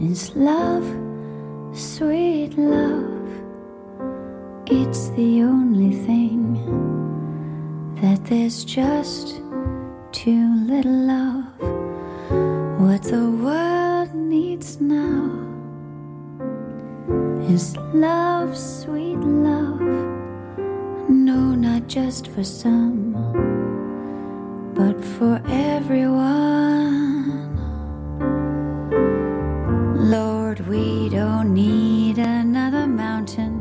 is love, sweet love. It's the only thing that there's just too little of. What the world needs now is love, sweet love. No, not just for some, but for everyone. Lord, we don't need another mountain.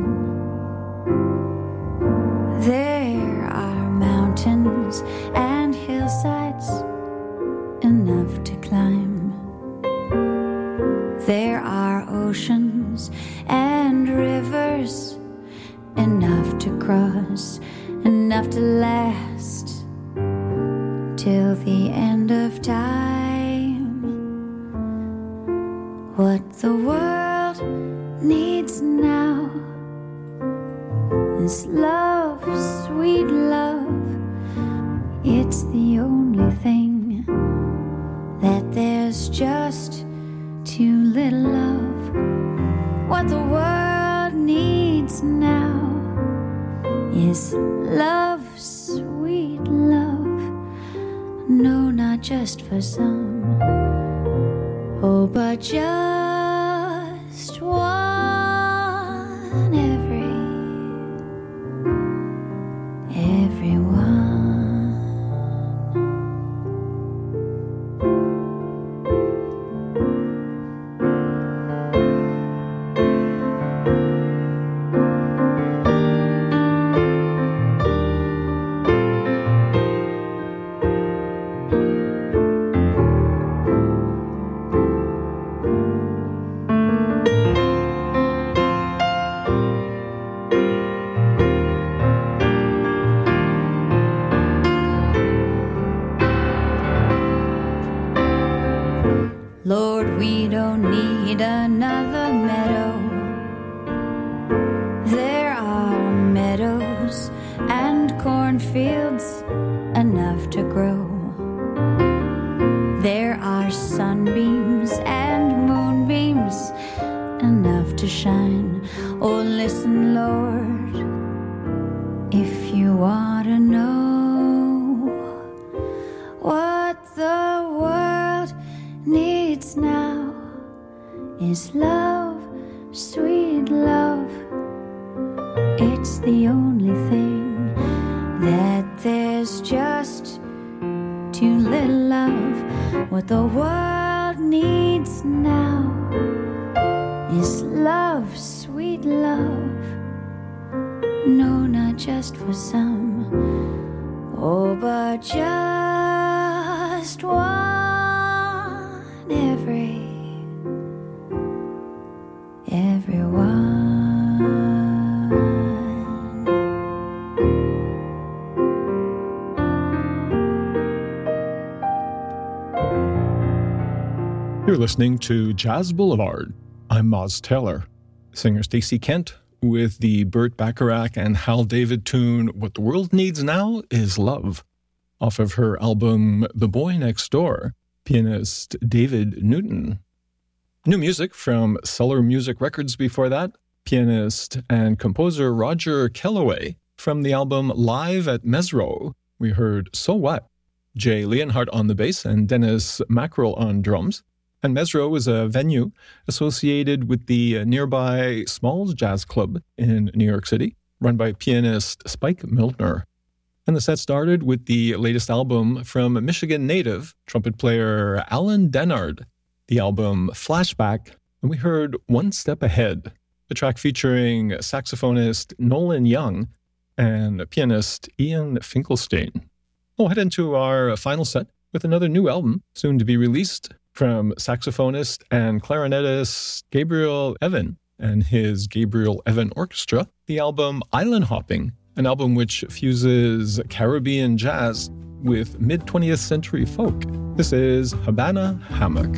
There are mountains and hillsides enough to climb. There are oceans and rivers enough to cross, enough to last till the end of time. What the world needs now is love, sweet love. It's the only thing that there's just too little of. What the world needs now is love, sweet love. No, not just for some, oh, but just one, everyone. Lord, we don't need another meadow. There are meadows and cornfields enough to grow. There are sunbeams and moonbeams enough to shine. Oh, listen, Lord, if you want to know what the world needs now is love, sweet love. It's the only thing that there's just too little of. What the world needs now is love, sweet love. No, not just for some, oh, but just one, everyone. You're listening to Jazz Boulevard. I'm Moz Taylor. Singer Stacey Kent with the Burt Bacharach and Hal David tune What the World Needs Now is Love, off of her album The Boy Next Door, pianist David Newton. New music from Cellar Music Records before that, pianist and composer Roger Kellaway. From the album Live at Mesro, we heard So What, Jay Leonhardt on the bass and Dennis Mackerel on drums. And Mesro is a venue associated with the nearby Smalls Jazz Club in New York City, run by pianist Spike Milner. And the set started with the latest album from Michigan native trumpet player Alan Dennard, the album Flashback, and we heard One Step Ahead, a track featuring saxophonist Nolan Young and pianist Ian Finkelstein. We'll head into our final set with another new album, soon to be released, from saxophonist and clarinetist Gabriel Evan and his Gabriel Evan Orchestra, the album Island Hopping, an album which fuses Caribbean jazz with mid-20th century folk. This is Habana Hammock.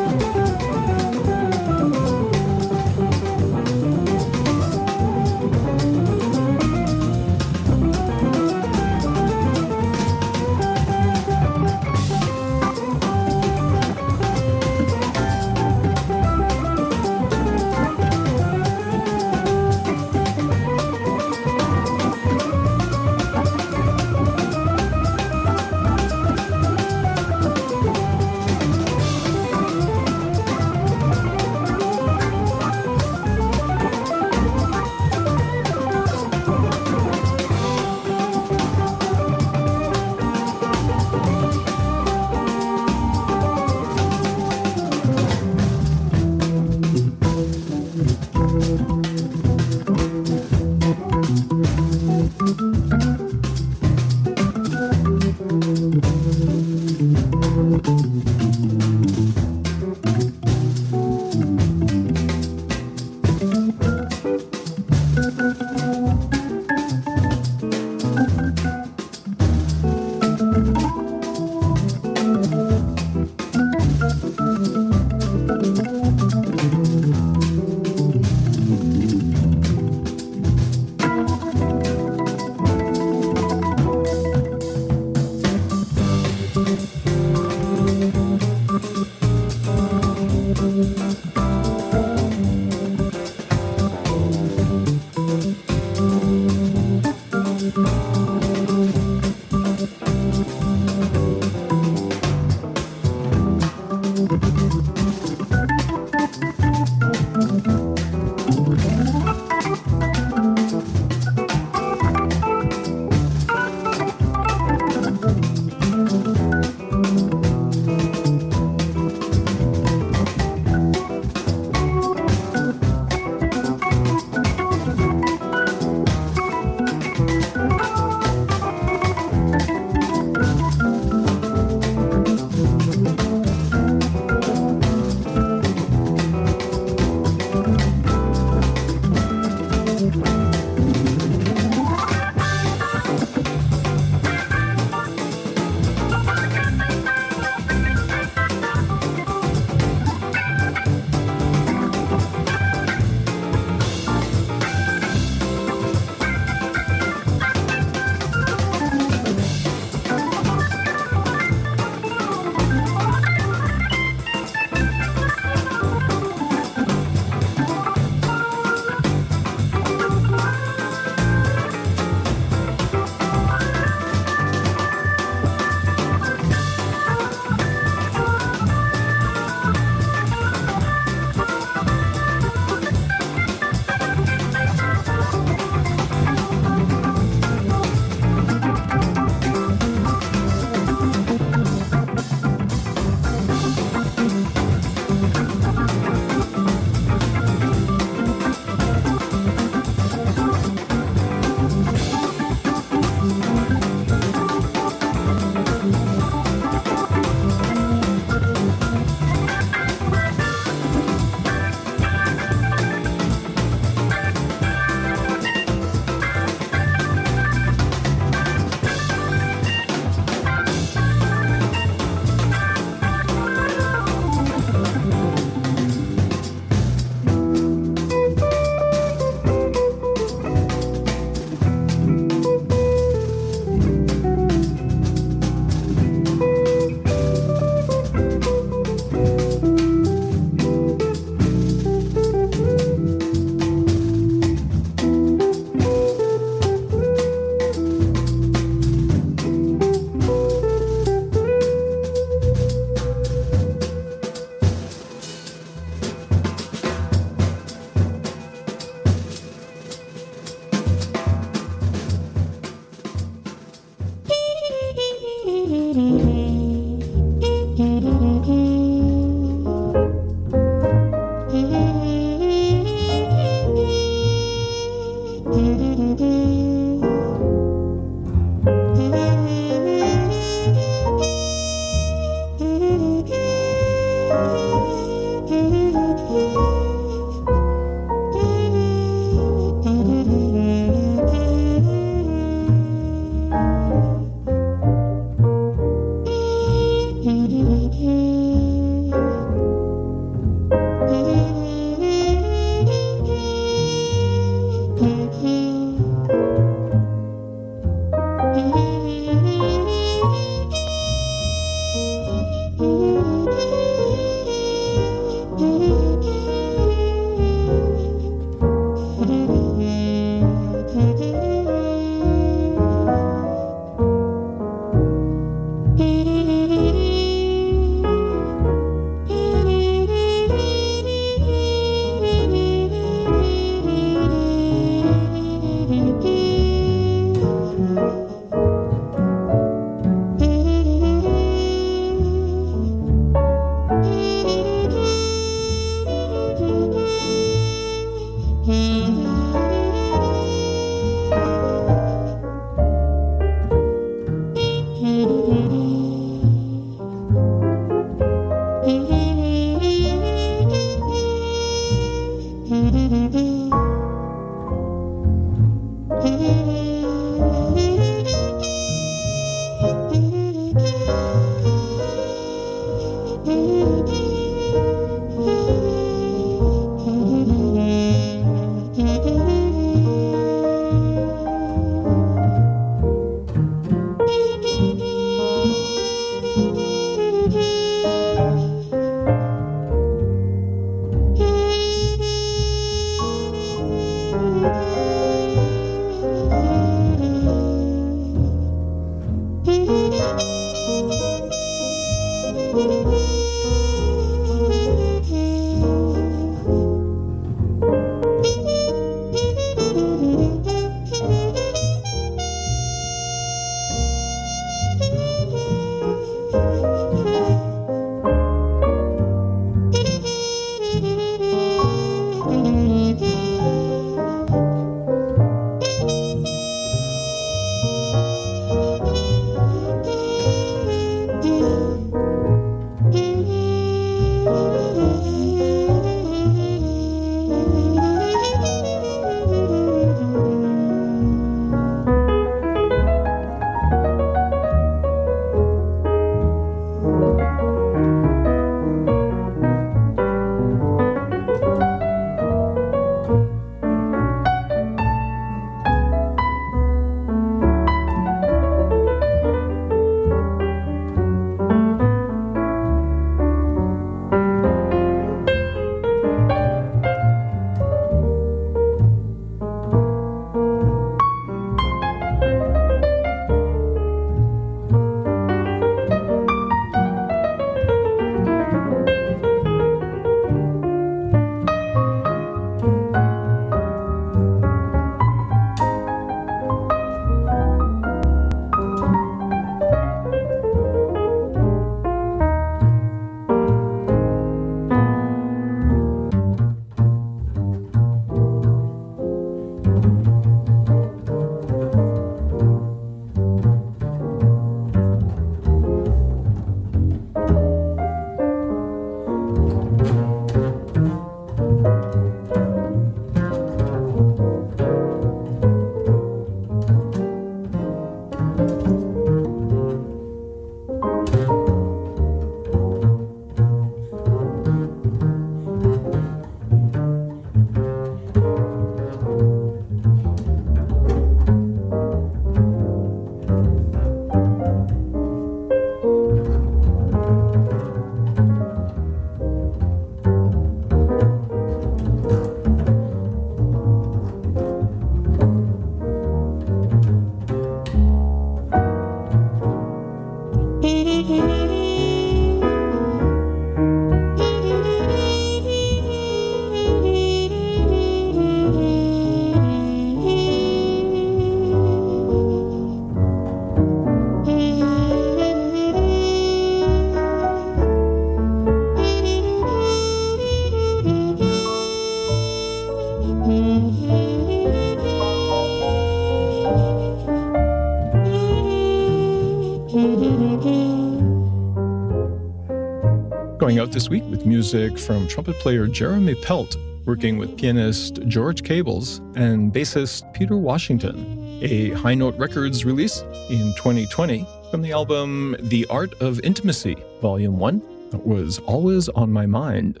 Going out this week with music from trumpet player Jeremy Pelt, working with pianist George Cables and bassist Peter Washington. A High Note Records release in 2020 from the album The Art of Intimacy, Volume 1. That was Always on My Mind.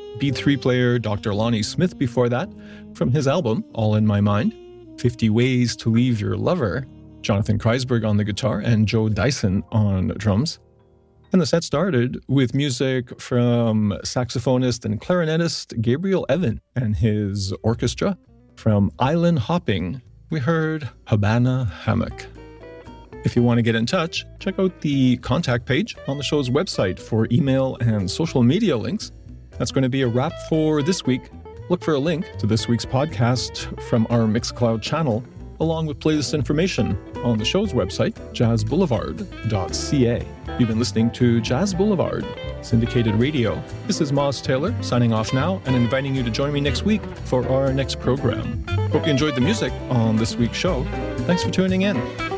B3 player Dr. Lonnie Smith before that, from his album All in My Mind, 50 Ways to Leave Your Lover. Jonathan Kreisberg on the guitar and Joe Dyson on drums. And the set started with music from saxophonist and clarinetist Gabriel Evan and his orchestra. From Island Hopping, we heard Habana Hammock. If you want to get in touch, check out the contact page on the show's website for email and social media links. That's going to be a wrap for this week. Look for a link to this week's podcast from our Mixcloud channel, along with playlist information on the show's website, jazzboulevard.ca. You've been listening to Jazz Boulevard, syndicated radio. This is Moz Taylor, signing off now and inviting you to join me next week for our next program. Hope you enjoyed the music on this week's show. Thanks for tuning in.